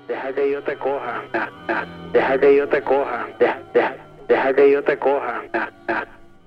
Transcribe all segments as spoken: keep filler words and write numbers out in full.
deja que yo te coja, ah, ah, deja que yo te coja, deja, deja, deja que yo te coja, ah, ah.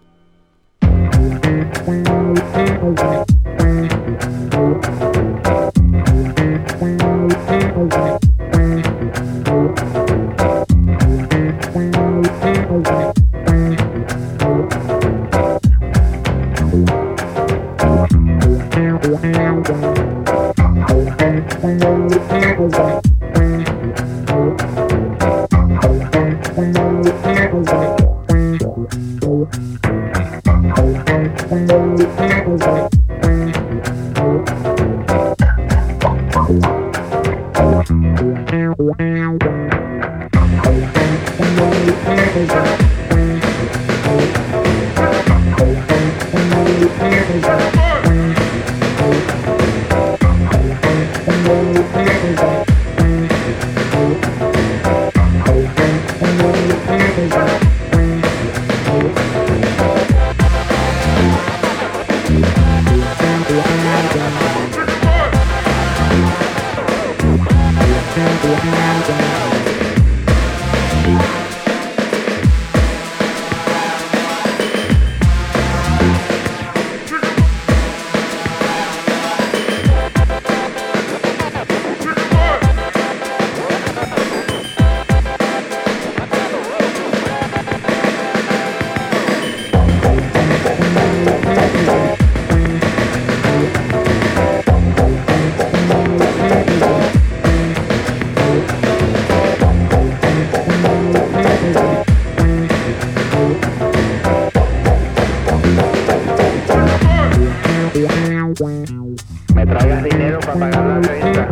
Me traigas dinero para pagar la renta.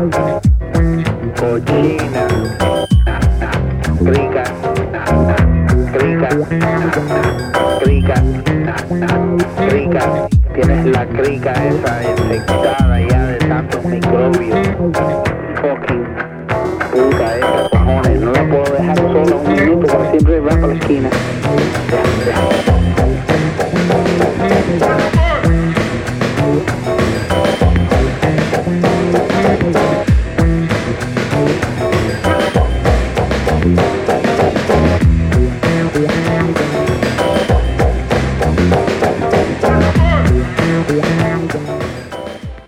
Cochina, crica, crica, crica, crica. Tienes la crica esa infectada ya de tantos microbios. Fucking puta esa, cojones. No la puedo dejar sola un minuto porque siempre va para la esquina. Deja, deja.